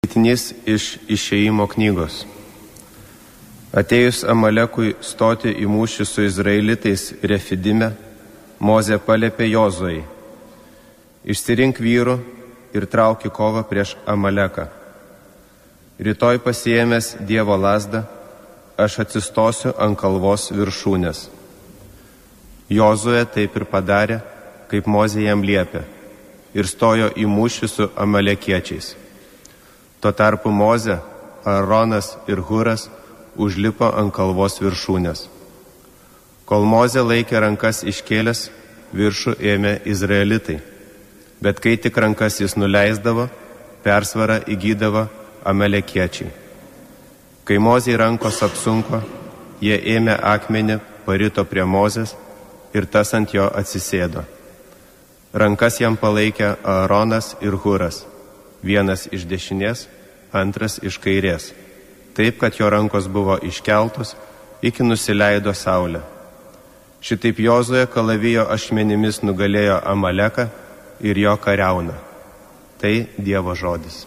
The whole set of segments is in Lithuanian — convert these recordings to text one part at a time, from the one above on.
Skaitinys iš Išėjimo knygos. Atėjus Amalekui stoti į mūšį su Izraelitais Refidime, Mozė paliepė Jozuei: išsirink vyrų ir trauk į kovą prieš Amaleką. Rytoj pasiėmęs Dievo lazdą, aš atsistosiu ant kalvos viršūnės. Jozuė taip ir padarė, kaip Mozė jam liepė, ir stojo į mūšį su amalekiečiais. Tuo tarpu Mozė, Aaronas ir Huras užlipo ant kalvos viršūnės. Kol Mozė laikė rankas iškėlęs, viršų ėmė Izraelitai, bet kai tik rankas jis nuleisdavo, persvarą įgydavo amalekiečiai. Kai Mozei rankos apsunko, jie ėmė akmenį, parito prie Mozės ir tas ant jo atsisėdo. Rankas jam palaikė Aaronas ir Huras, vienas iš dešinės, antras iš kairės, taip, kad jo rankos buvo iškeltos, iki nusileido saulė. Šitaip Jozuė kalavijo ašmenimis nugalėjo Amaleką ir jo kariauną. Tai Dievo žodis.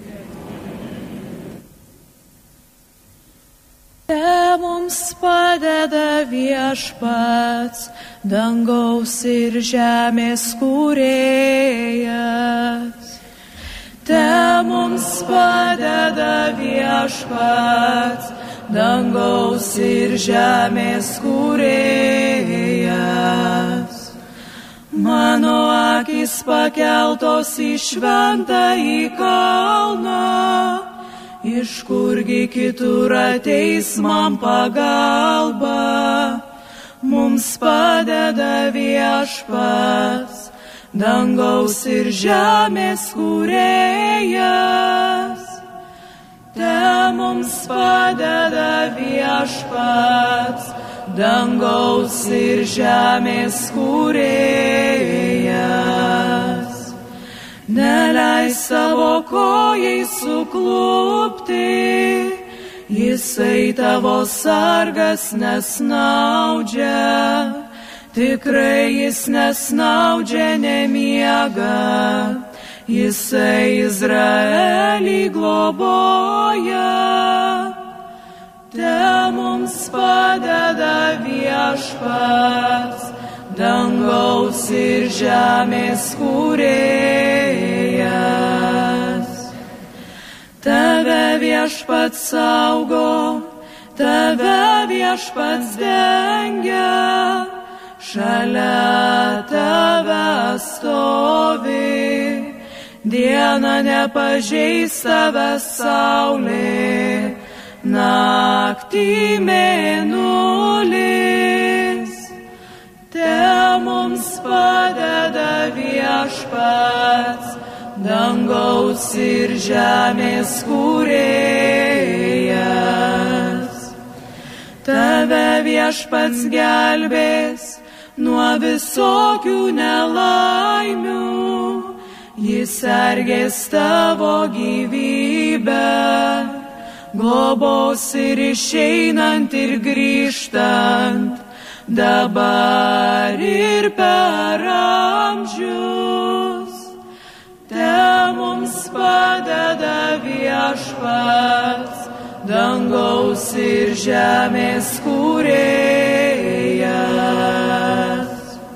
Te mums padeda Viešpats, dangaus ir žemės kūrėjas. Te mums padeda Viešpats, dangaus ir žemės kūrėjas. Mano akys pakeltos į šventąjį kalną, iš kurgi kitur ateis man pagalba. Mums padeda Viešpats, dangaus ir žemės kūrėjas. Te mums padeda Viešpats, dangaus ir žemės kūrėjas. Neleis savo kojai suklupti, jisai tavo sargas nesnaudžia, tikrai jis nesnaudžia, nemiega, jisai Izraelį globoja. Te mums padeda Viešpats, dangaus ir žemės kūrėjas. Tave Viešpats saugo, tave Viešpats dengia, šalia tave stovi, dieną nepažeis tave saulė, naktį mėnulis. Te mums padeda Viešpats, dangaus ir žemės kūrėjas. Tave Viešpats gelbės nuo visokių nelaimių, jis sergės tavo gyvybę, globos ir išeinant ir grįžtant, dabar ir per amžius. Te mums padeda Viešpats, dangaus ir žemės kūrėjas.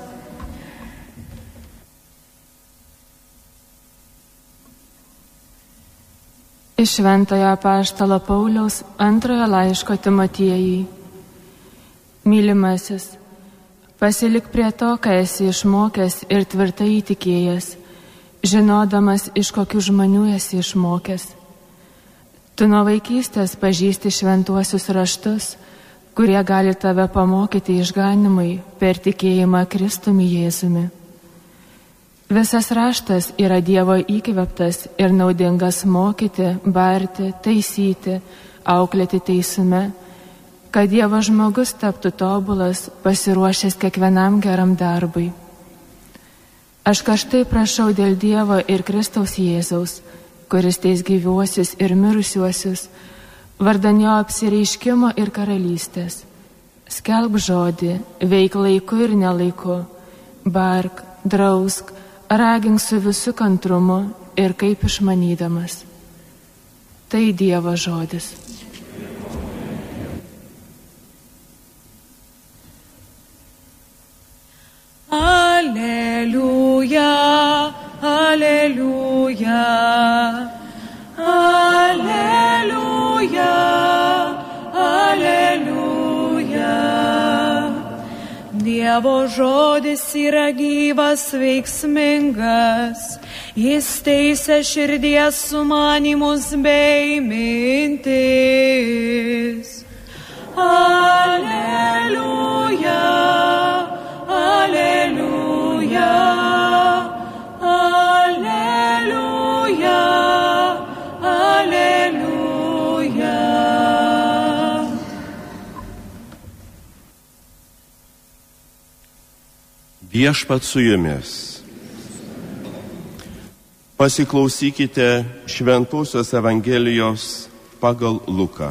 Iš Šventojo apaštalo Pauliaus antrojo laiško Timotiejui. Mylimasis, pasilik prie to, ką esi išmokęs ir tvirtai įtikėjęs, žinodamas, iš kokių žmonių esi išmokęs. Tu nuo vaikystės pažįsti šventuosius raštus, kurie gali tave pamokyti išganimui per tikėjimą Kristumi Jėzumi. Visas raštas yra Dievo įkvėptas ir naudingas mokyti, barti, taisyti, auklėti teisume, kad Dievo žmogus taptų tobulas, pasiruošęs kiekvienam geram darbui. Aš karštai prašau dėl Dievo ir Kristaus Jėzaus, kuris teis gyviuosius ir mirusiuosius, vardan jo apsireiškimo ir karalystės. Skelbk žodį, veik laiku ir nelaiku, bark, drausk, ragink su visu kantrumu ir kaip išmanydamas. Tai Dievo žodis. Alleluja, alleluja, alleluja, alleluja. Dievo žodis yra gyvas, veiksmingas, jis teisia širdies sumanymus bei mintis. Alleluja, alleluja, alleluja, alleluja. Viešpats su jumis. Pasiklausykite Šventosios Evangelijos pagal Luką.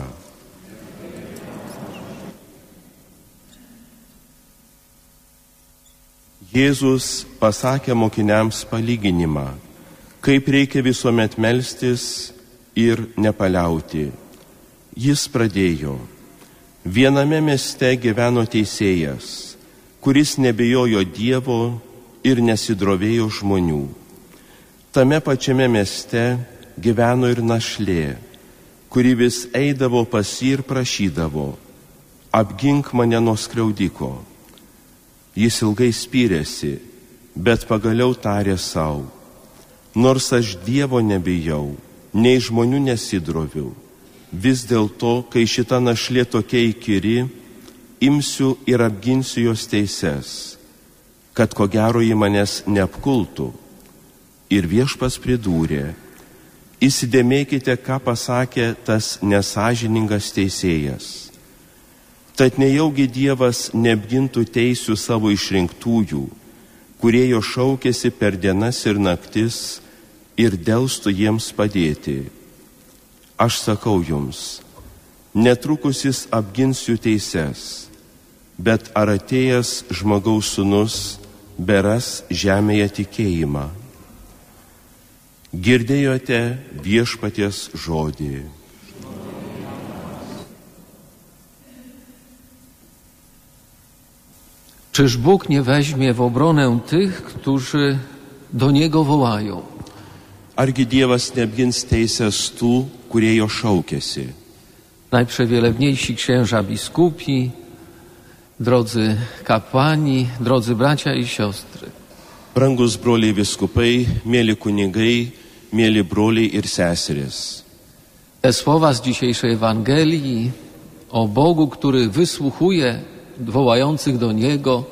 Jėzus pasakė mokiniams palyginimą, kaip reikia visuomet melstis ir nepaliauti. Jis pradėjo. Viename mieste gyveno teisėjas, kuris nebijojo Dievo ir nesidrovėjo žmonių. Tame pačiame mieste gyveno ir našlė, kuri vis eidavo pas jį ir prašydavo: apgink mane nuo skriaudiko. Jis ilgai spyrėsi, bet pagaliau tarė sau: nors aš Dievo nebijau, nei žmonių nesidroviu, vis dėlto, kai šita našlė tokia įkyri, imsiu ir apginsiu jos teises, kad ko gero ji manęs neapkultų. Ir Viešpats pridūrė: įsidėmėkite, ką pasakė tas nesąžiningas teisėjas. Tad nejaugi Dievas neapgintų teisių savo išrinktųjų, kurie jo šaukėsi per dienas ir naktis, ir delstų jiems padėti. Aš sakau jums, netrukus jis apgins jų teises, bet ar atėjęs žmogaus sūnus beras žemėje tikėjimą? Girdėjote Viešpaties žodį. Czyż Bóg nie weźmie w obronę tych, którzy do Niego wołają? Argi Dievas neapgins teisės tų, kurie jo šaukėsi? Najprzewielebniejsi księża biskupi, drodzy kapłani, drodzy bracia i siostry. Brangus broliai viskupai, mėly kunigai, mėly broliai ir seserys. Te słowa z dzisiejszej Ewangelii o Bogu, który wysłuchuje wołających do Niego.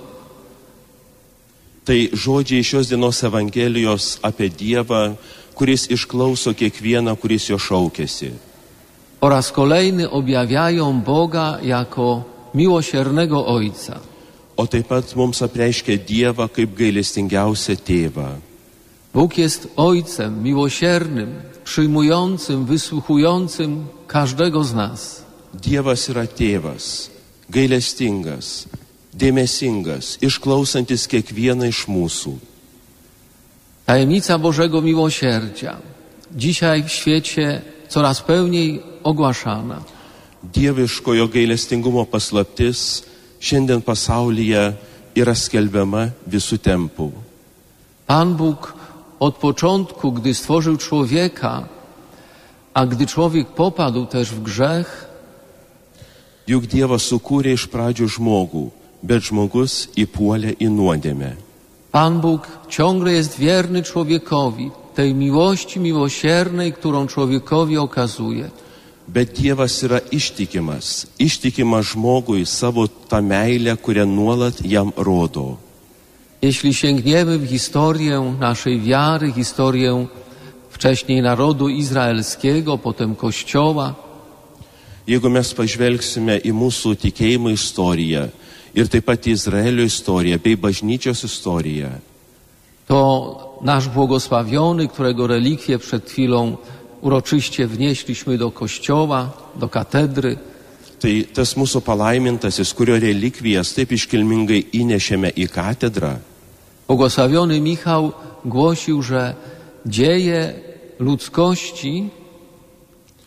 Tai žodžiai šios dienos Evangelijos apie Dievą, kuris išklauso kiekvieną, kuris jo šaukėsi. Po raz kolejny objawiają Boga jako miłosiernego Ojca. O taip pat mums apreiškia Dievą kaip gailestingiausią tėvą. Bóg jest Ojcem miłosiernym, przyjmującym, wysłuchującym każdego z nas. Dievas yra tėvas, gailestingas, dėmesingas, išklausantis kiekvieną iš mūsų. Tajemnica Bożego miłosierdzia, dzisiaj w świecie coraz pełniej ogłaszana. Dieviškojo gailestingumo paslaptis šiandien pasaulyje yra skelbiama visų tempų. Pan Bóg od początku, gdy stworzył człowieka, a gdy człowiek popadł też w grzech, Juk Dievas sukūrė iš pradžių žmogų, bet žmogus įpuolė į nuodėmę. Pan Bóg ciągle jest wierny człowiekowi, tej miłości miłosiernej, którą człowiekowi okazuje. Bet Dievas yra ištikimas žmogui savo tą meilę, kurią nuolat jam rodo. Jeśli sięgniemy w historię naszej wiary, historię wcześniej narodu izraelskiego, potem Kościoła, Jeigu mes pažvelgsime į mūsų tikėjimo istoriją ir taip pat Izraelio istoriją bei bažnyčios istoriją, to nasz błogosławiony, którego relikwie przed chwilą uroczyście wnieśliśmy do kościoła, do katedry, tai tas mūsų palaimintasis, kurio relikvijas taip iškilmingai įnešėme į katedrą, błogosławiony Michał głosił, że dzieje ludzkości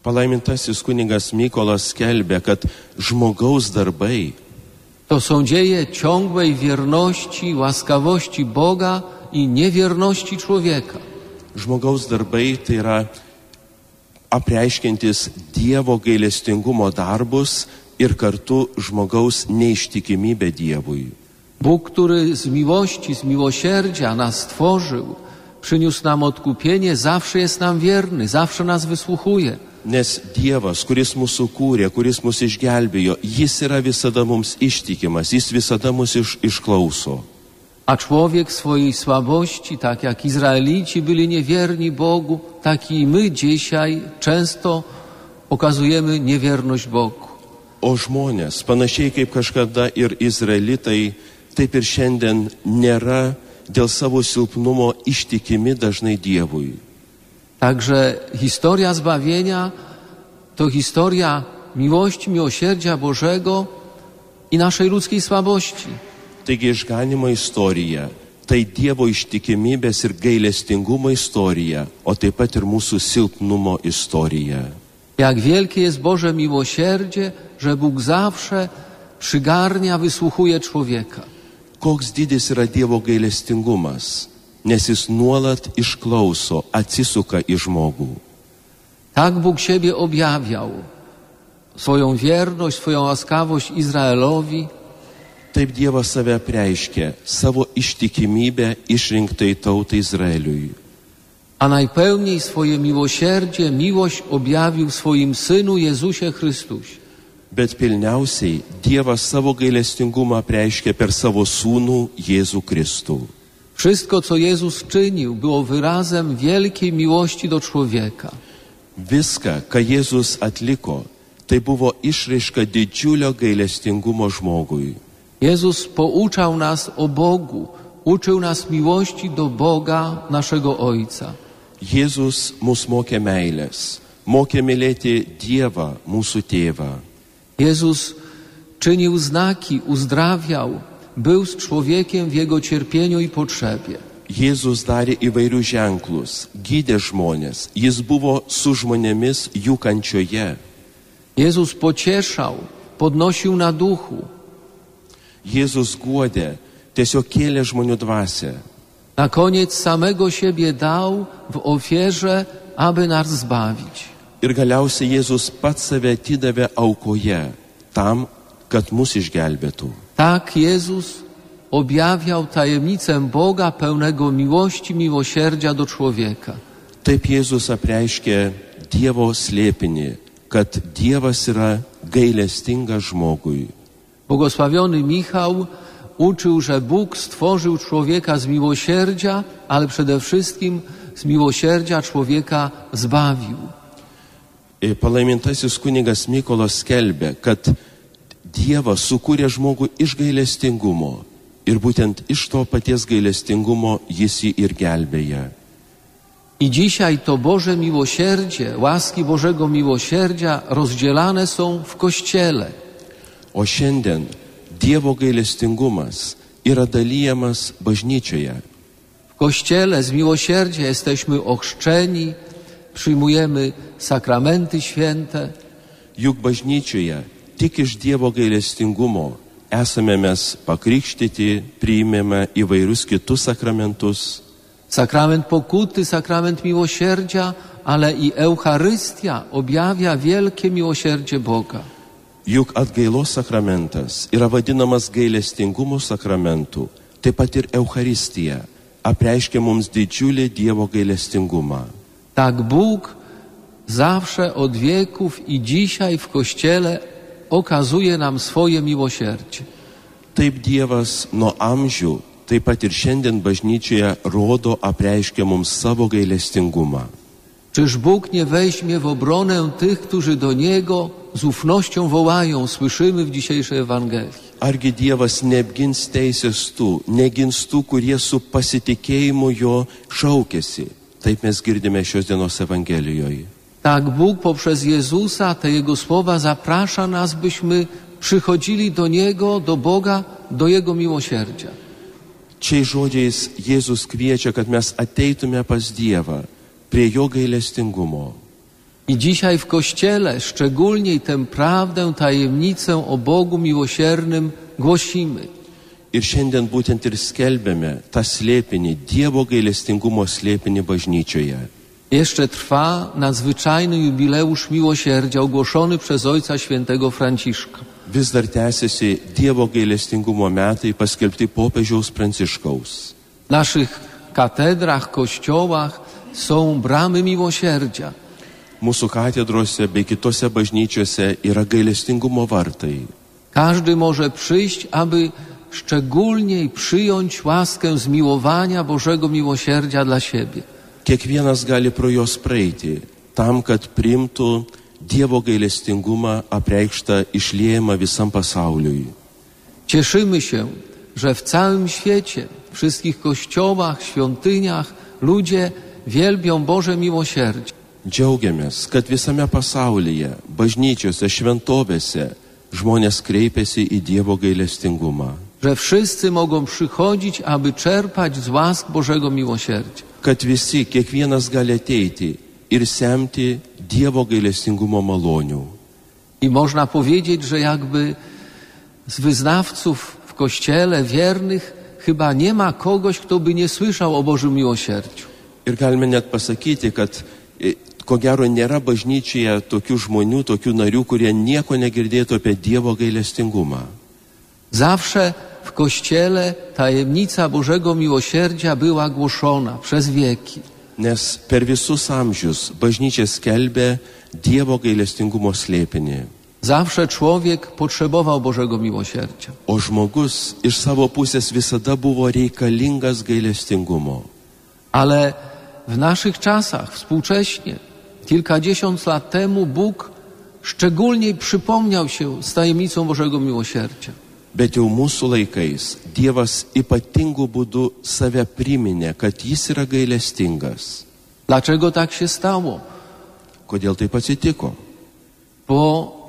Palaimintasis kunigas Mykolas skelbia, kad žmogaus darbai to są dzieje ciągłej wierności, łaskawości Boga i niewierności człowieka. Žmogaus darbai tai yra apreiškiantis Dievo gailestingumo darbus ir kartu žmogaus neištikimybę Dievui. Bóg, który z miłości, z miłosierdzia nas stworzył, przyniósł nam odkupienie, zawsze jest nam wierny, zawsze nas wysłuchuje. Nes Dievas, kuris mūsų kūrė, kuris mus išgelbėjo, jis yra visada mums ištikimas, jis visada mus išklauso. A człowiek w swojej słabości, tak jak Izraelici byli niewierni Bogu, tak i my dzisiaj często okazujemy niewierność Bogu. O žmonės, panašiai kaip kažkada ir Izraelitai, taip ir šiandien nėra dėl savo silpnumo ištikimi dažnai Dievui. Także historia zbawienia to historia miłości, miłosierdzia Bożego i naszej ludzkiej słabości. Taigi išganimo istorija, tai Dievo ištikimybės ir gailestingumo istorija, o taip pat ir mūsų silpnumo istorija. Jak wielkie jest Boże miłosierdzie, że Bóg zawsze przygarnia, wysłuchuje człowieka. Koks didis yra Dievo gailestingumas, nes jis nuolat išklauso, atsisuka į žmogų. Tak Bóg siebie objawiał, swoją wierność, swoją łaskawość Izraelowi. Taip Dievas save apreiškė, savo ištikimybę išrinktai tautai Izraeliui. A najpełniej swoje miłosierdzie, miłość objawił swoim Synu Jezusie Chrystusie. Bet pilniausiai Dievas savo gailestingumą apreiškė per savo sūnų Jėzų Kristų. Wszystko, co Jezus czynił, było wyrazem wielkiej miłości do człowieka. Viską, ką Jėzus atliko, tai buvo išraiška didžiulio gailestingumo žmogui. Jezus pouczał nas o Bogu, uczył nas miłości do Boga, naszego Ojca. Jėzus mus mokė meilės, mokė mylėti Dievą, mūsų tėvą. Jezus czynił znaki, uzdrawiał, był z człowiekiem w jego cierpieniu i potrzebie. Jėzus darė įvairius ženklus, gydė žmonės, jis buvo su žmonėmis jų kančioje. Jezus pocieszał, podnosił na duchu. Jėzus guodė, tiesiog kėlė žmonių dvasią. Na koniec samego siebie dał w ofierze, aby nas zbawić. Ir galiausiai Jėzus pats save atidavė aukoje, tam, kad mus išgelbėtų. Tak Jezus objawiał tajemnicę Boga pełnego miłości, miłosierdzia do człowieka. Taip Jėzus apreiškė Dievo slėpinį, kad Dievas yra gailestingas žmogui. Błogosławiony Michał uczył, że Bóg stworzył człowieka z miłosierdzia, ale przede wszystkim z miłosierdzia człowieka zbawił. Palaimintasis kunigas Mykolas skelbia, kad Dievas sukūrė žmogų iš gailestingumo ir būtent iš to paties gailestingumo jis jį ir gelbėja. I dzisiaj to Boże miłosierdzie, łaski Bożego miłosierdzia rozdzielane są w Kościele. O šiandien Dievo gailestingumas yra dalyjamas bažnyčioje. W Kościele z miłosierdzia jesteśmy ochrzczeni, przyjmujemy sakramenty święte. Juk bažnyčioje tik iš Dievo gailestingumo esame mes pakrikštyti, priimėme įvairius kitus sakramentus. Sakrament pokuty, sakrament miłosierdzia, ale i Eucharystia objawia wielkie miłosierdzie Boga. Juk atgailos sakramentas yra vadinamas gailestingumo sakramentu, taip pat ir Eucharistija apreiškia mums didžiulį Dievo gailestingumą. Tak Bóg zawsze od wieków i dzisiaj w Kościele okazuje nam swoje miłosierdzie. Taip Dievas nuo amžių, taip pat ir šiandien bažnyčioje rodo, apreiškia mums savo gailestingumą. Czyż Bóg nie weźmie w obronę tych, którzy do Niego z ufnością wołają, słyszymy w dzisiejszej Ewangelii. Argi Dievas neapgins teisės tų, negins tų, kurie su pasitikėjimu jo šaukėsi. Taip mes girdime šios dienos Evangelijoje. Tak Bóg poprzez Jezusa, te Jego słowa zaprasza nas, byśmy przychodzili do Niego, do Boga, do Jego miłosierdzia. Šiais žodžiais Jėzus kviečia, kad mes ateitume pas Dievą, prie jo gailestingumo. I dzisiaj w Kościele szczególnie tę prawdę, tajemnicę o Bogu miłosiernym głosimy. Ir šiandien būtent ir skelbiame tą slėpinį, Dievo gailestingumo slėpinį bažnyčioje. Jeszcze trwa nadzwyczajny jubileusz miłosierdzia ogłoszony przez Ojca Świętego Franciszka. Vis dar tęsiasi Dievo gailestingumo metai paskelbti popiežiaus Pranciškaus. W naszych katedrach, kościołach są bramy miłosierdzia. Mūsų katedrose bei kitose bažnyčiose yra gailestingumo vartai. Każdy może przyjść, aby szczególnie przyjąć łaskę zmiłowania Bożego miłosierdzia dla siebie. Kiekvienas gali pro juos praeiti, tam, kad priimtų Dievo gailestingumą apreikštą išliejimą visam pasauliui. Cieszymy się, że w całym świecie, w wszystkich kościołach, świątyniach ludzie wielbią Boże miłosierdzie. Džiaugiamės, kad visame pasaulyje, bažnyčiose, šventovėse žmonės kreipiasi į Dievo gailestingumą. Że wszyscy mogą przychodzić, aby czerpać z łask Bożego miłosierdzia. Kad visi, kiekvienas gali ateiti ir semti Dievo gailestingumo malonių. I można powiedzieć, że jakby z wyznawców w Kościele wiernych chyba nie ma kogoś, kto by nie słyszał o Bożym miłosierdziu. Ir galime net pasakyti, kad ko gero nėra bažnyčioje tokių žmonių, tokių narių, kurie nieko negirdėtų apie Dievo gailestingumą. Zawsze w Kościele tajemnica Bożego miłosierdzia była głoszona przez wieki. Nes per visus amžius bažnyčia skelbė Dievo gailestingumo slėpinį. Zawsze człowiek potrzebował Bożego miłosierdzia. O žmogus iš savo pusės visada buvo reikalingas gailestingumo. Ale w naszych czasach, współcześnie, kilkadziesiąt lat temu Bóg szczególnie przypomniał się z tajemnicą Bożego miłosierdzia. Bet jau mūsų laikais Dievas ypatingų būdų save priminė, kad jis yra gailestingas. Dlaczego tak się stało? Kodėl taip atsitiko? Bo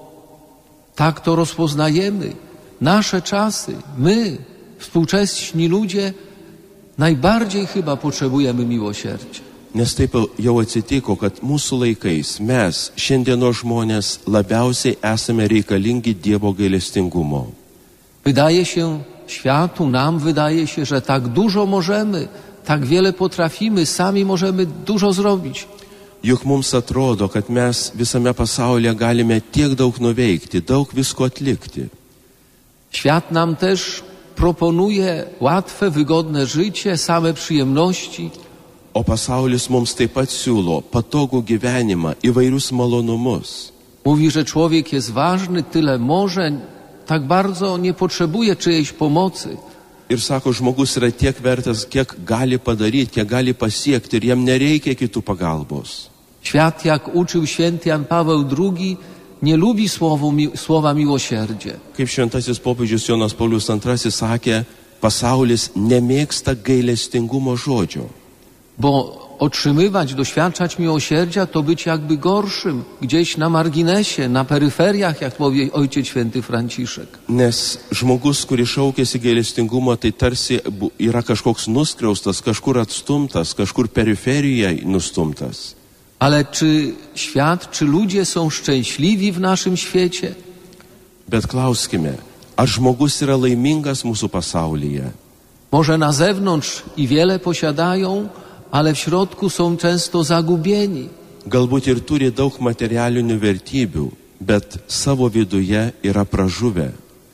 tak to rozpoznajemy. Nasze czasy, my, współcześni ludzie, najbardziej chyba potrzebujemy miłosierdzia. Nes taip jau atsitiko, kad mūsų laikais mes, šiandienos žmonės, labiausiai esame reikalingi Dievo gailestingumo. Wydaje się światu, nam wydaje się, że tak dużo możemy, tak wiele potrafimy, sami możemy dużo zrobić. Juk mums atrodo, kad mes visame pasaulyje galime tiek daug nuveikti, daug visko atlikti. Świat nam też proponuje łatwe, wygodne życie, same przyjemności. O pasaulis mums taip pat siūlo patogų gyvenimą, įvairius malonumus. Mówi, że człowiek jest ważny, tyle może, tak bardzo nie potrzebuje czyjejś pomocy. Ir sako, žmogus yra tiek vertas, kiek gali padaryti, kiek gali pasiekti ir jam nereikia kitų pagalbos. Świat, jak uczył święty Jan Paweł II, nie lubi słowa miłosierdzie. Kaip šventasis popiežius Jonas Paulius II sakė, pasaulis nemėgsta gailestingumo žodžio. Bo otrzymywać, doświadczać miłosierdzia to być jakby gorszym, gdzieś na marginesie, na peryferiach, jak mówi Ojciec Święty Franciszek. Nes žmogus, kuris šaukėsi gailestingumo, tai tarsi yra kažkoks nuskriaustas, kažkur atstumtas, kažkur periferijoje nustumtas. Ale czy świat, czy ludzie są szczęśliwi w naszym świecie? Bet klauskime, ar žmogus yra laimingas mūsų pasaulyje? Może na zewnątrz i wiele posiadają, ale w środku są często zagubieni. Galbūt ir turi daug materialinių vertybių, bet savo viduje yra pražuvę.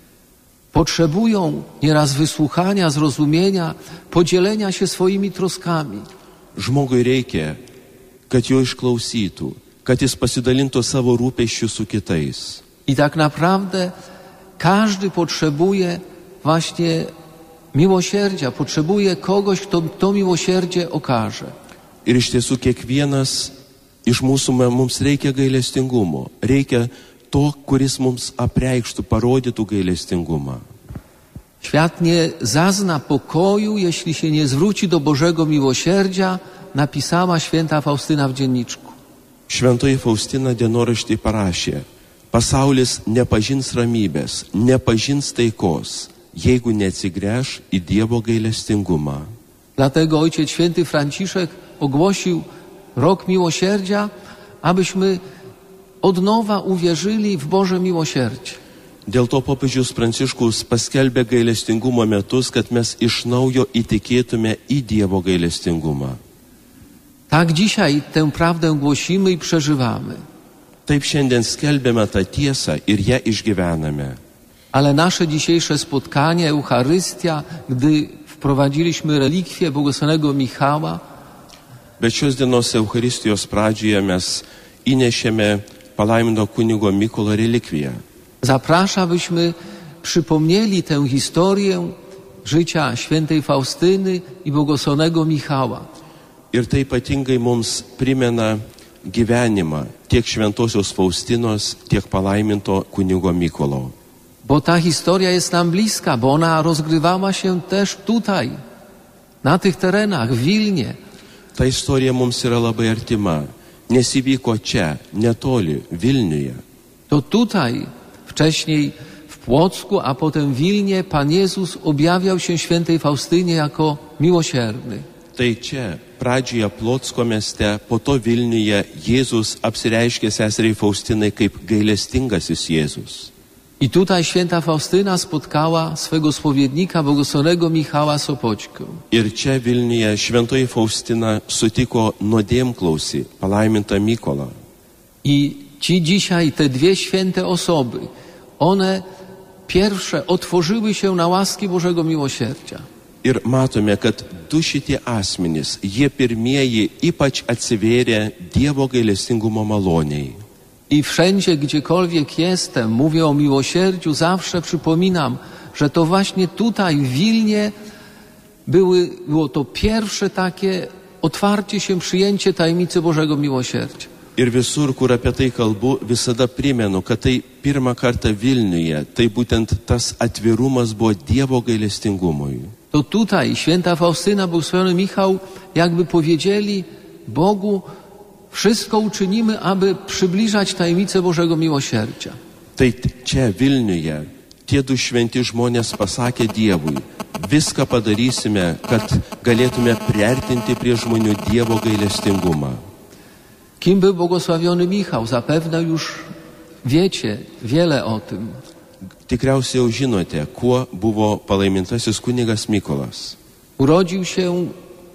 Potrzebują nieraz wysłuchania, zrozumienia, podzielenia się swoimi troskami. Žmogui reikia, kad jo išklausytų, kad jis pasidalintų savo rūpesčių su kitais. I tak naprawdę każdy potrzebuje właśnie miłosierdzia, potrzebuje kogoś, kto to miłosierdzie okaże. Ir iš tiesų kiekvienas iš mūsų mums reikia gailestingumo, reikia to, kuris mums apreikštų, parodytų gailestingumą. Świat nie zazna pokoju, jeśli się nie zwróci do Bożego miłosierdzia, napisała święta Faustyna w dzienniczku. Šventoji Faustina dienoraštį parašė, pasaulis nepažins ramybės, nepažins taikos, jeigu neatsigręš į Dievo gailestingumą. Dlatego Ojciec Święty Franciszek ogłosił rok miłosierdzia, abyśmy od nowa uwierzyli w Boże miłosierdzie. Dėl to popiežius Pranciškus paskelbė gailestingumo metus, kad mes iš naujo įtikėtume į Dievo gailestingumą. Tak dzisiaj tę prawdę głosimy i przeżywamy. Taip šiandien skelbėme tą tiesą ir ją išgyvename. Ale nasze dzisiejsze spotkanie, Eucharystia, gdy wprowadziliśmy relikwię błogosławionego Michała, Bet šios dienos Eucharistijos pradžioje mes įnešėme palaiminto kunigo Mykolo relikviją. zaprasza, byśmy przypomnieli tę historię życia świętej Faustyny i błogosławionego Michała. Ir tai ypatingai mums primena gyvenimą tiek šventosios Faustinos, tiek palaiminto kunigo Mykolo. Bo ta historia jest nam bliska, bo ona rozgrywała się też tutaj, na tych terenach, w Wilnie. Ta istorija mums yra labai artima, nes įvyko čia, netoli, Vilniuje. To tutaj, wcześniej w Płocku, a potem w Wilnie, Pan Jezus objawiał się świętej Faustynie jako miłosierny. Tai čia, pradžioje Plocko mieste, po to Vilniuje Jėzus apsireiškė seseriai Faustinai kaip gailestingasis Jėzus. I tutaj święta Faustyna spotkała swego spowiednika, błogosławionego Michała Sopoćkę. Ir čia Vilniuje šventoji Faustina sutiko nuodėmklausį, palaimintą Mykolą. I ci dzisiaj, te dwie święte osoby, one pierwsze otworzyły się na łaski Bożego Miłosierdzia. Ir matome, kad du šitie asmenys, jie pirmieji ypač atsivėrė Dievo gailestingumo maloniai. I wszędzie, gdziekolwiek jestem, mówię o miłosierdziu, zawsze przypominam, że to właśnie tutaj, w Wilnie, było to pierwsze takie otwarcie się, przyjęcie tajemnicy Bożego Miłosierdzia. Ir visur, kur apie tai kalbu, visada primenu, kad tai pirmą kartą Vilniuje, tai būtent tas atvirumas buvo Dievo gailestingumui. To tutaj święta Faustyna, błogosławiony Michał, jakby powiedzieli Bogu, wszystko uczynimy, aby przybliżać tajemnicę Bożego Miłosierdzia. Tai čia Vilniuje tie du šventi žmonės pasakė Dievui, viską padarysime, kad galėtume priartinti prie žmonių Dievo gailestingumą. Kim był błogosławiony Michał? Zapewne już wiecie wiele o tym. Tikriausiai jau žinote, kuo buvo palaimintasis kunigas Mykolas. Urodził się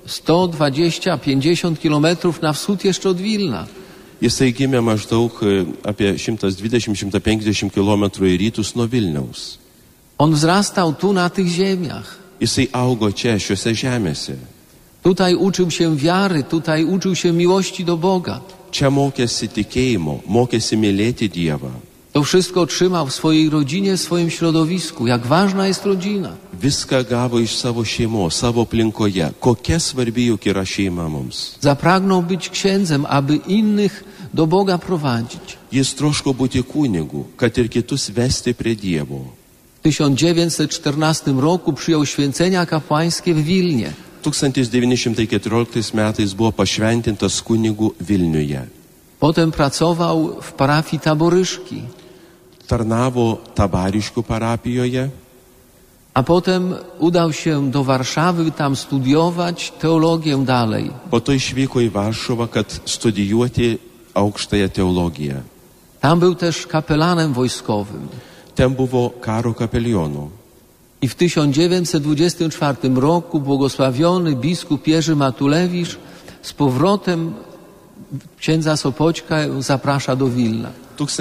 120-50 kilometrów na wschód jeszcze od Wilna. Jisai gimė maždaug apie 120-150 km į rytus nuo Vilniaus. On wzrastał tu na tych ziemiach. Jisai augo čia, šiuose žemėse. Tutaj uczył się wiary, tutaj uczył się miłości do Boga. Čia mokėsi tikėjimo, mokėsi mylėti Dievą. To wszystko otrzymał w swojej rodzinie, w swoim środowisku. Jak ważna jest rodzina. Viską gavo iš savo šeimos, savo aplinkoje. Kokia svarbi juk yra šeima mums. Zapragnął być księdzem, aby innych do Boga prowadzić. Jis troško būti kunigu, kad ir kitus vesti prie Dievo. W 1914 roku przyjął święcenia kapłańskie w Wilnie. 1914 metais buvo pašventintas kunigu Vilniuje. Potem pracował w parafii Taboryszki. Tarnavo Tabariškių parapijoje. A potem udał się do Warszawy, tam studiować teologię dalej. Po to išvyko į Varšuvą, kad studijuoti aukštąją teologiją. Tam był też kapelanem wojskowym. Ten buvo karo kapelionu. I w 1924 roku błogosławiony biskup Jerzy Matulewicz z powrotem księdza Sopoćkę zaprasza do Wilna.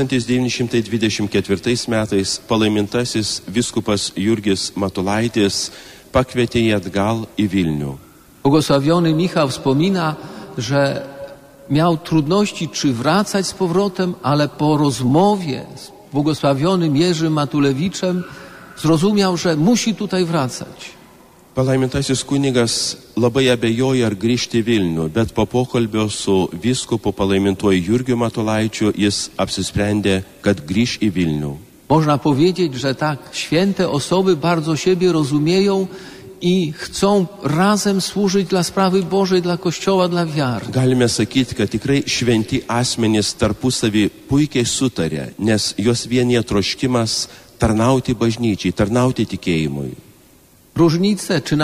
1924 metais palaimintasis vyskupas Jurgis Matulaitis pakvietė jį atgal į Vilnių. Błogosławiony Michał wspomina, że miał trudności, czy wracać z powrotem, ale po rozmowie z błogosławionym Jerzym Matulewiczem zrozumiał, że musi tutaj wracać. Palaimintasis kunigas labai abejoja ar grįžti į Vilnių, bet po pokalbio su vyskupu palaimintuoju Jurgiu Matulaičiu jis apsisprendė, kad grįž į Vilnių. Można powiedzieć, że tak święte osoby bardzo siebie rozumieją i chcą razem służyć dla sprawy Bożej, dla Kościoła, dla wiary. Galime sakyti, kad tikrai šventi asmenys tarpusavį puikiai sutarė, nes jos vienyje troškimas tarnauti bažnyčiai, tarnauti tikėjimui. Różnice, czy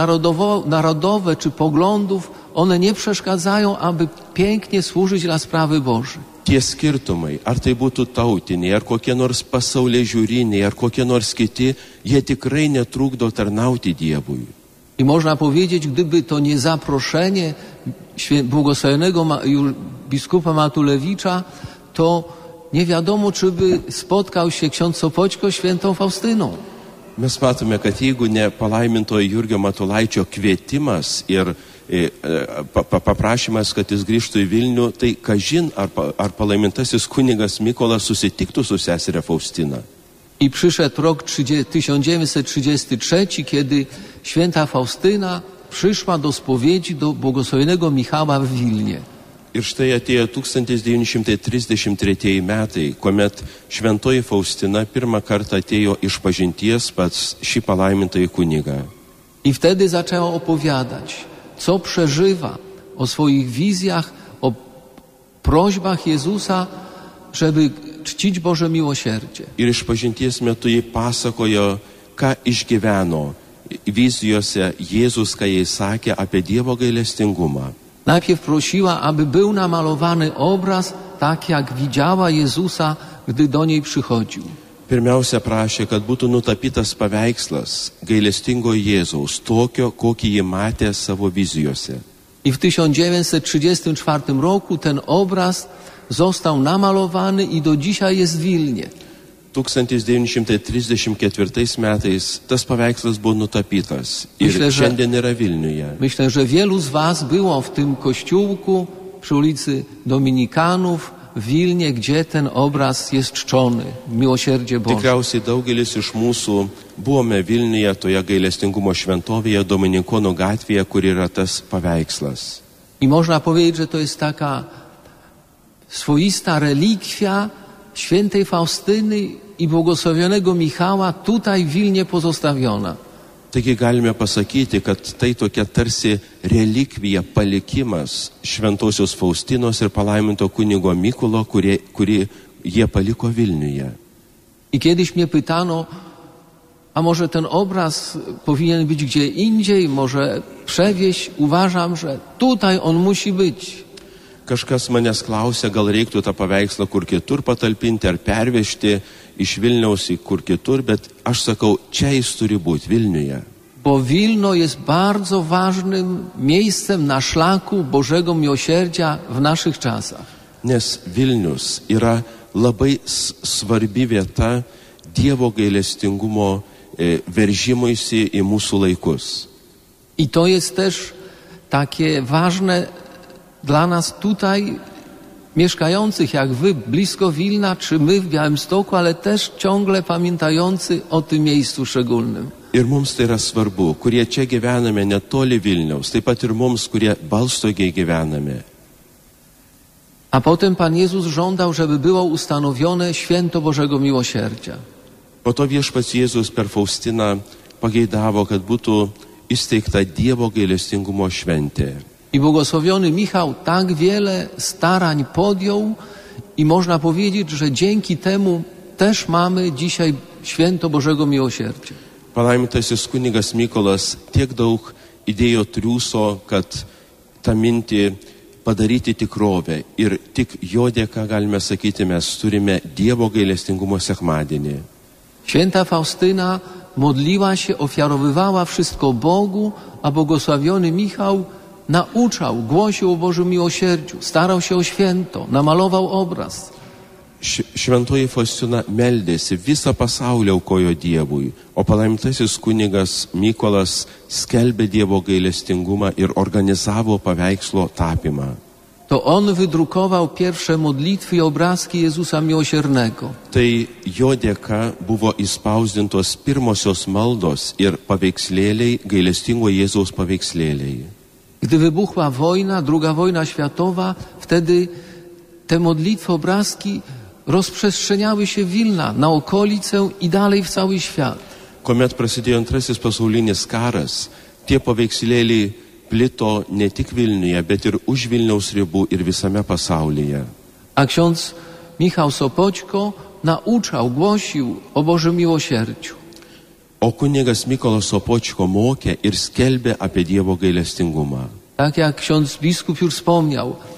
narodowe, czy poglądów, one nie przeszkadzają, aby pięknie służyć dla sprawy Bożej. tie skirtumai, ar tai būtų tautiniai, ar kokie nors pasaulėžiūriniai, ar kokie nors kiti, jie tikrai netrukdo tarnauti Dievui. I można powiedzieć, gdyby to nie zaproszenie błogosławionego biskupa Matulewicza, to nie wiadomo, czy by spotkał się ksiądz Sopoćko świętą Faustyną. Mes matome, kad jeigu ne palaimintojo Jurgio Matulaičio kvietimas ir paprašymas, kad jis grįžtų į Vilnių, tai kažin ar palaimintasis kunigas Mykolas susitiktų su seserė Faustina. I przyszedł rok 1933, kiedy święta Faustyna przyszła do spowiedzi do błogosławionego Michała w Wilnie. Ir štai atėjo 1933 metai, kuomet šventoji Faustina pirmą kartą atėjo iš pažinties pas šį palaimintąjį kunigą. I wtedy zaczęła opowiadać, co przeżywa, o swoich wizjach, o prośbach Jezusa, żeby czcić Boże miłosierdzie. Ir iš pažinties metu jie pasakojo, ką išgyveno vizijose Jėzus, ką jai sakė apie Dievo gailestingumą. Najpierw prosiła, aby był namalowany obraz, tak jak widziała Jezusa, gdy do niej przychodził. Pirmiausia prašė, kad būtų nutapytas paveikslas gailestingo Jėzaus, tokio, kokį jį matė savo vizijose. I w 1934 roku ten obraz został namalowany i do dzisiaj jest w Wilnie. 1934 metais tas paveikslas buvo nutapytas ir šiandien yra Vilniuje. Myślę, że wielu z was było w tym kościółku przy ulicy Dominikanów w Wilnie, gdzie ten obraz jest czczony, miłosierdzie Boże. Tikriausiai daugelis iš mūsų buvome Vilniuje, toje gailestingumo šventovėje Dominikonų gatvėje, kur yra tas paveikslas. I można powiedzieć, że to jest taka swoista relikwia świętej Faustyny i błogosławionego Michała tutaj w Wilnie pozostawiona. Taigi galime pasakyti, kad tai tokia tarsi relikvija, palikimas šventosios Faustinos ir palaiminto kunigo Mykolo, kurį jie paliko Vilniuje. I kiedyś mnie pytano, a może ten obraz powinien być gdzie indziej, może przewieźć. Uważam, że tutaj on musi być. Kažkas manęs klausė, gal reiktų tą paveikslą kur kitur patalpinti ar pervežti iš Vilniaus į kur kitur, bet aš sakau, čia jis turi būti Vilniuje. Bo Wilno jest bardzo ważnym miejscem na szlaku Bożego Miłosierdzia w naszych czasach. Nes Vilnius yra labai svarbi vieta Dievo gailestingumo veržimuisi į mūsų laikus. I to jest też takie ważne dla nas tutaj mieszkających jak wy blisko Wilna, czy my w Białymstoku, ale też ciągle pamiętający o tym miejscu szczególnym. Ir mums tai yra svarbu, kurie čia gyvename netoli Vilniaus, taip pat ir mums, kurie Balstogėje gyvename. A potem Pan Jezus żądał, żeby było ustanowione święto Bożego Miłosierdzia. Po to viešpats Jėzus per Faustiną pageidavo, kad būtų įsteigta Dievo gailestingumo šventė. I błogosławiony Michał tak wiele starań podjął i można powiedzieć, że dzięki temu też mamy dzisiaj święto Bożego Miłosierdzia. Palaimintasis kunigas Mykolas tiek daug įdėjo triūso, kad tą mintį padaryti tikrovę ir tik jo dėka galime sakyti, mes turime Dievo gailestingumo sekmadienį. Święta Faustyna modliła się, ofiarowywała wszystko Bogu, a błogosławiony Michał nauczał, głosił o Bożym miłosierdziu, starał się o święto, namalował obraz. Šventoji Faustina meldėsi, visą pasaulį aukojo Dievui, o palaimintasis kunigas Mykolas skelbė Dievo gailestingumą ir organizavo paveikslo tapimą. To on wydrukował pierwsze modlitwy i obrazki Jezusa Miłosiernego. Tai jo dėka buvo įspausdintos pirmosios maldos ir paveikslėliai, gailestingo Jėzaus paveikslėliai. Gdy wybuchła wojna, II wojna światowa, wtedy te modlitwy, obrazki rozprzestrzeniały się w Wilna, na okolicę i dalej w cały świat. Kuomet prasidėjo antrasis pasaulinis karas, tie paveikslėliai plito ne tik Vilniuje, bet ir už Vilniaus ribų ir visame pasaulyje. A ksiądz Michał Sopoćko nauczał, głosił o Bożym miłosierdziu. O kunigas Mykolas Sopoćko mokė ir skelbė apie Dievo gailestingumą. Tak jak ksiądz biskup już wspomniał,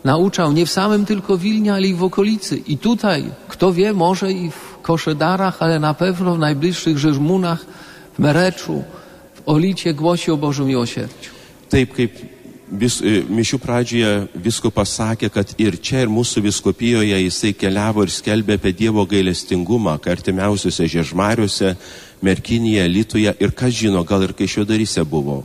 nauczał nie w samym tylko Wilnie, ale i w okolicy. I tutaj, kto wie, może i w Koszedarach, ale na pewno w najbliższych Żežmunach, w Mereczu, w Olicie głosi o Bożym miłosierdziu. Taip kaip mišių pradžioje vyskupas sakė, kad ir čia, ir mūsų vyskupijoje jisai keliavo ir skelbė apie Dievo gailestingumą, kad artimiausiuose Žiežmariuose, Merkinėje, Alytuje ir kas žino, gal ir Kaišiadoryse buvo.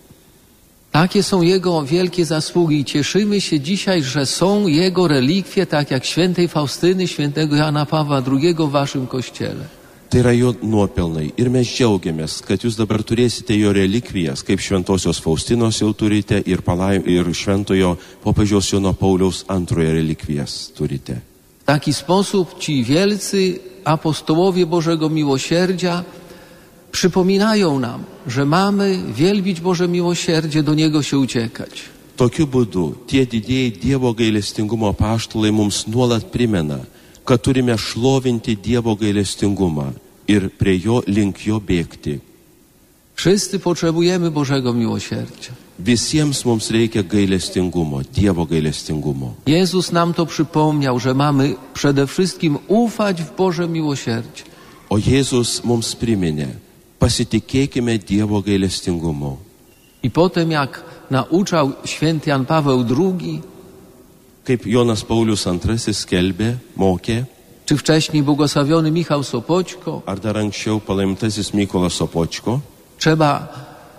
Takie są Jego wielkie zasługi i cieszymy się dzisiaj, że są Jego relikwie, tak jak świętej Faustyny, świętego Jana Pawła II w waszym kościele. Tai yra jo nuopelnai ir mes džiaugiamės, kad jūs dabar turėsite jo relikvijas, kaip šventosios Faustinos jau turite ir šventojo popiežiaus Jono Pauliaus II relikvijas turite. W taki sposób ci wielcy apostołowie Bożego Miłosierdzia przypominają nam, że mamy wielbić Boże miłosierdzie, do Niego się uciekać. Tokiu būdu tie didieji Dievo gailestingumo apaštalai mums nuolat primena, kad turime šlovinti Dievo gailestingumą ir prie jo link jo bėgti. Wszyscy potrzebujemy Bożego miłosierdzia. Visiems mums reikia gailestingumo, Dievo gailestingumo. Jezus nam to przypomniał, że mamy przede wszystkim ufać w Boże miłosierdzie. O Jėzus mums priminė, pasitikėkime Dievo gailestingumu. I potem jak nauczał święty Jan Paweł II, Kaip Jonas Paulius II skelbė, mokė, czy wcześniej błogosławiony Michał Sopoćko, ar dar anksčiau palaimintasis Mykolas Sopočko, trzeba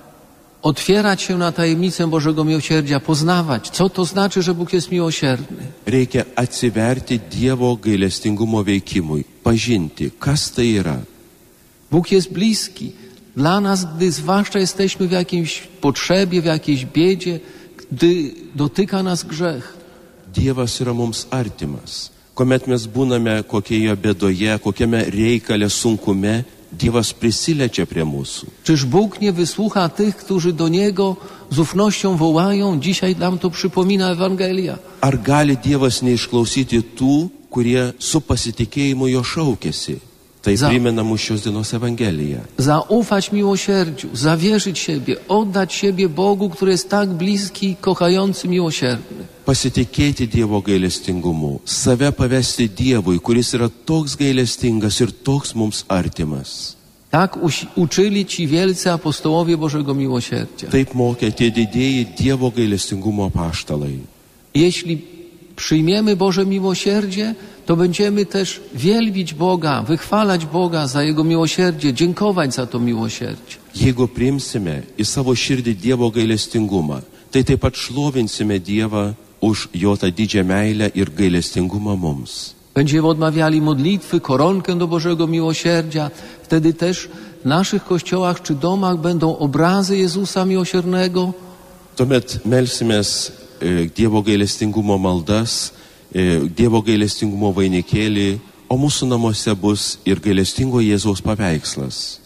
otwierać się na tajemnicę Bożego miłosierdzia, poznawać, co to znaczy, że Bóg jest miłosierny. reikia atsiverti Dievo gailestingumo veikimui, pažinti, kas tai yra. Bóg jest bliski dla nas, gdy zwłaszcza jesteśmy w jakiejś potrzebie, w jakiejś biedzie, gdy dotyka nas grzech. Dievas yra mums artimas. Kuomet mes būname kokioje bėdoje, kokiame reikale, sunkume, Dievas prisiliečia prie mūsų. Czyż Bóg nie wysłucha tych, którzy do Niego z ufnością wołają? Dzisiaj nam to przypomina Ewangelia. Ar gali Dievas neišklausyti tų, kurie su pasitikėjimu jo šaukėsi? Tai primena mūsų šios dienos Evangelija. Zaufać miłosierdziu, zawierzyć siebie, oddać siebie Bogu, który jest tak bliski, kochający, miłosierny. Pasitikėti Dievo gailestingumu, save pavesti Dievui, kuris yra toks gailestingas ir toks mums artimas. Tak uczyli ci wielcy apostołowie Bożego Miłosierdzia. Taip mokė tie didieji Dievo gailestingumo apaštalai. Jeśli przyjmiemy Boże miłosierdzie, to będziemy też wielbić Boga, wychwalać Boga za Jego miłosierdzie, dziękować za to miłosierdzie. Jeigu priimsime į savo širdį Dievo gailestingumą, tai taip pat šlovinsime Dievą už jo tą didžią meilę ir gailestingumą mums. Będziemy odmawiali modlitwy, koronkę do Bożego miłosierdzia. Wtedy też w naszych kościołach czy domach będą obrazy Jezusa miłosiernego. Tuomet melsimės Dievo gailestingumo maldas, Dievo gailestingumo vainikėlį, o mūsų namuose bus ir gailestingo Jėzaus paveikslas.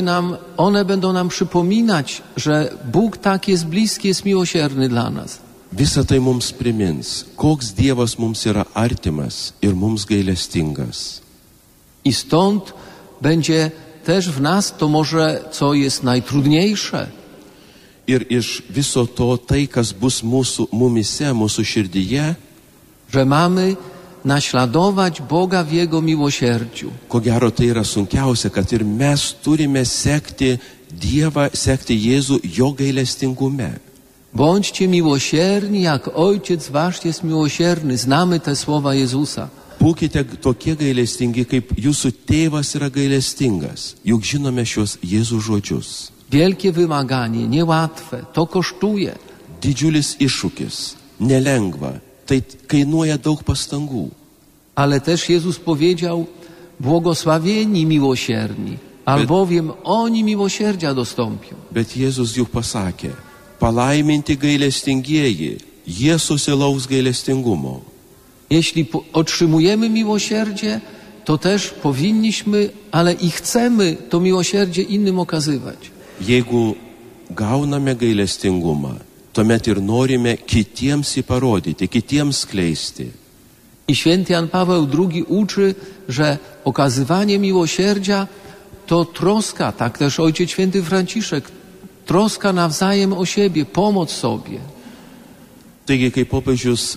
One będą nam przypominać, że Bóg tak jest bliski, jest miłosierny dla nas. Visa tai mums primins, koks Dievas mums yra artimas ir mums gailestingas. I stąd będzie też w nas to może, co jest najtrudniejsze. Ir iš viso to tai, kas bus mumise, mūsų širdyje, że mamy naśladować Boga w Jego miłosierdziu. Ko gero tai yra sunkiausia, kad ir mes turime sekti Dievą, sekti Jėzų jo gailestingume. Bądźcie miłosierni, jak Ojciec wasz jest miłosierny. Znamy te słowa Jezusa. Būkite tokie gailestingi, kaip jūsų tėvas yra gailestingas. Juk žinome šios Jėzų žodžius. Wielkie wymaganie, niełatwe, to kosztuje. Didžiulis iššūkis, nelengva, tai kainuoja daug pastangų. Ale też Jezus powiedział, błogosławieni miłosierni, albowiem oni miłosierdzia dostąpią. Bet Jėzus juk pasakė, palaiminti gailestingieji, jie susilauks gailestingumo. Jeśli otrzymujemy miłosierdzie, to też powinniśmy, ale i chcemy to miłosierdzie innym okazywać. Jeigu gauname gailestingumą, tuomet ir norime kitiems jį parodyti, kitiems skleisti. I święty Jan Paweł II uczy, że okazywanie miłosierdzia to troska, tak też Ojciec Święty Franciszek, troska nawzajem o siebie, pomoc sobie. Taigi, kaip popiežius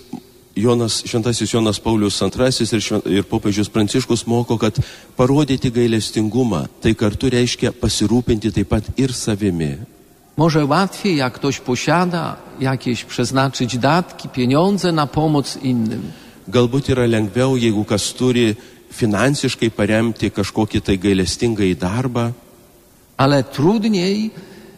Šventasis Jonas Paulius II ir popiežius Pranciškus moko, kad parodyti gailestingumą, tai kartu reiškia pasirūpinti taip pat ir savimi. Może łatwiej, jak ktoś posiada jakieś przeznaczyć datki, pieniądze na pomoc innym. Galbūt yra lengviau, jeigu kas turi finansiškai paremti kažkokį tai gailestingąjį darbą. Ale trudniej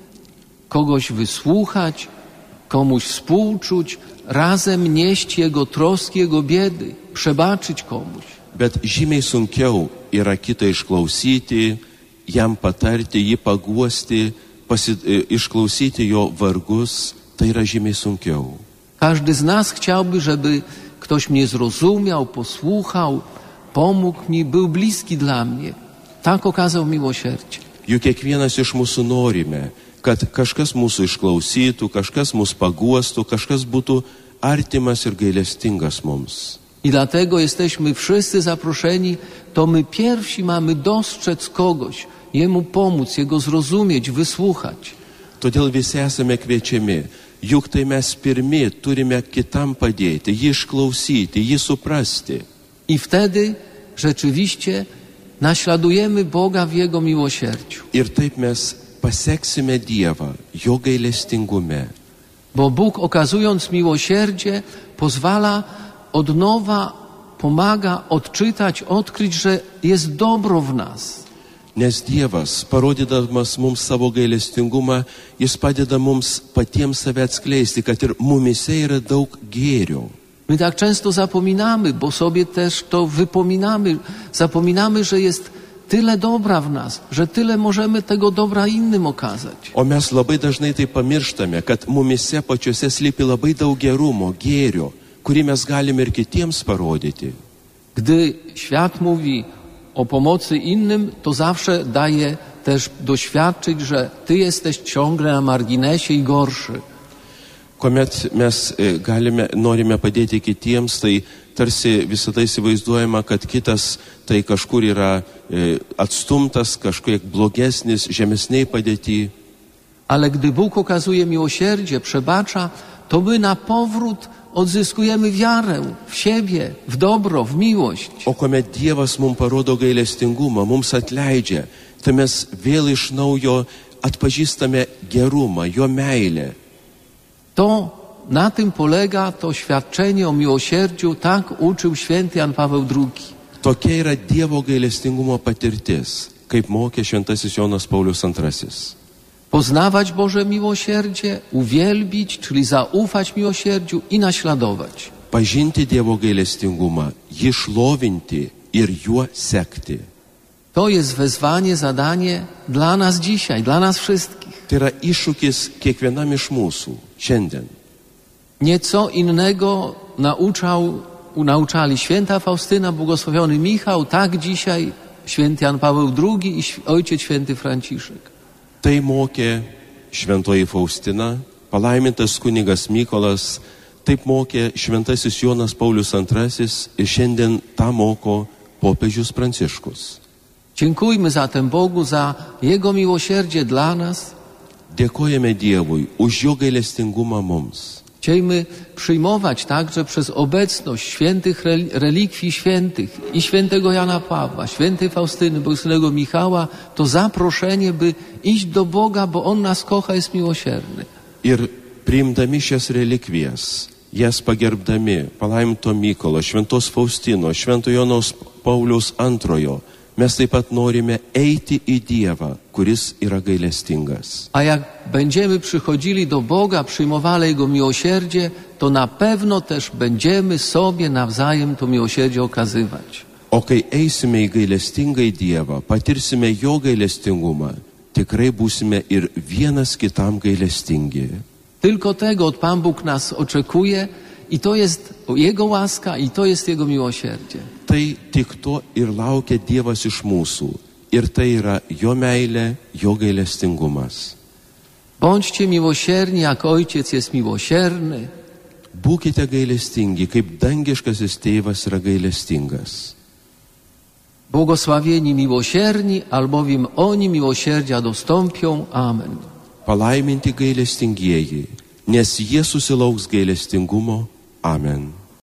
kogoś wysłuchać, komuś współczuć, razem nieść jego troski, jego biedy, przebaczyć komuś. Bet žymiai sunkiau yra kitą išklausyti, jam patarti, jį paguosti, išklausyti jo vargus, tai yra žymiai sunkiau. Każdy z nas chciałby, żeby ktoś mnie zrozumiał, posłuchał, pomógł mi, był bliski dla mnie. Tak okazał miłosierdzie. Juk kiekvienas iš mūsų norime, kad kažkas mūsų išklausytų, kažkas mūsų paguostų, kažkas būtų artimas ir gailestingas mums. I dlatego jesteśmy wszyscy zaproszeni, to my pierwsi mamy dostrzec kogoś, jemu pomóc, jego zrozumieć, wysłuchać. Todėl visi esame kviečiami, juk tai mes pirmi turime kitam padėti, jį išklausyti, jį suprasti. I wtedy rzeczywiście naśladujemy Boga w Jego miłosierdziu. Ir taip mes paseksime Dievą, jo gailestingume. Bo Bóg, okazując miłosierdzie, pozwala od nowa, pomaga odczytać, odkryć, że jest dobro w nas. Nes Dievas, parodydamas mums savo gailestingumą, jis padeda mums patiems save atskleisti, kad ir mumise yra daug gėrio. My tak często zapominamy, bo sobie też to wypominamy. Zapominamy, że jest tyle dobra w nas, że tyle możemy tego dobra innym okazać. O mes labai dažnai tai pamirštame, kad mumise pačiuose slypi labai daug gerumo, gėrio, kurį mes galime ir kitiems parodyti. Gdy świat mówi o pomocy innym, to zawsze daje też doświadczyć, że ty jesteś ciągle na marginesie i gorszy. Kuomet mes norime padėti kitiems, tai tarsi visada įsivaizduojama, kad kitas tai kažkur yra atstumtas, kažkiek blogesnis, žemesniai padėti. Ale gdy Bóg okazuje miłosierdzie, przebacza, to my na powrót odzyskujemy wiarę w siebie, w dobro, w miłość. O kuomet Dievas mums parodo gailestingumą, mums atleidžia, tai mes vėl iš naujo atpažįstame gerumą, jo meilę. To na tym polega to świadczenie o miłosierdziu, tak uczył święty Jan Paweł II. Tokia yra Dievo gailestingumo patirtis, kaip mokė Šventasis Jonas Paulius II. Poznawać Boże miłosierdzie, uwielbić, czyli zaufać miłosierdziu i naśladować. Pažinti Dievo gailestingumą, jį šlovinti ir juo sekti. To jest wezwanie, zadanie dla nas dzisiaj, dla nas wszystkich. Tai yra iššūkis kiekvienam iš mūsų šiandien. Nieco innego nauczali święta Faustyna, błogosławiony Michał, tak dzisiaj święty Jan Paweł II i ojciec święty Franciszek. Tai mokė šventoji Faustina, palaimintas kunigas Mykolas, taip mokė šventasis Jonas Paulius II ir šiandien tą moko popiežius Pranciškus. Dziękujmy zatem Bogu za Jego miłosierdzie dla nas. Dėkojame Dievui už jo gailestingumą mums. Chciejmy przyjmować także przez obecność świętych relikwii świętych i świętego Jana Pawła, świętej Faustyny, błogosławionego Michała, to zaproszenie, by iść do Boga, bo On nas kocha, jest miłosierny. Ir priimdami šias relikvijas, jas pagerbdami palaiminto Mykolo, šventos Faustinos, švento Jonos Pauliaus II, mes taip pat norime eiti į Dievą, kuris yra gailestingas. A jak będziemy przychodzili do Boga, przyjmowali Jego miłosierdzie, to na pewno też będziemy sobie nawzajem to miłosierdzie okazywać. O kai eisime į gailestingąjį Dievą, patirsime jo gailestingumą, tikrai būsime ir vienas kitam gailestingi. Tylko tego od Pan Bóg nas oczekuje i to jest Jego łaska i to jest Jego miłosierdzie. Tai tik to ir laukia Dievas iš mūsų. Ir tai yra jo meilė, jo gailestingumas. Bądźcie miłosierni, jak Ojciec jest miłosierny. Būkite gailestingi, kaip dangiškasis tėvas yra gailestingas. Błogosławieni miłosierni, albowiem oni miłosierdzia dostąpią. Amen. Palaiminti gailestingieji, nes jie susilauks gailestingumo. Amen.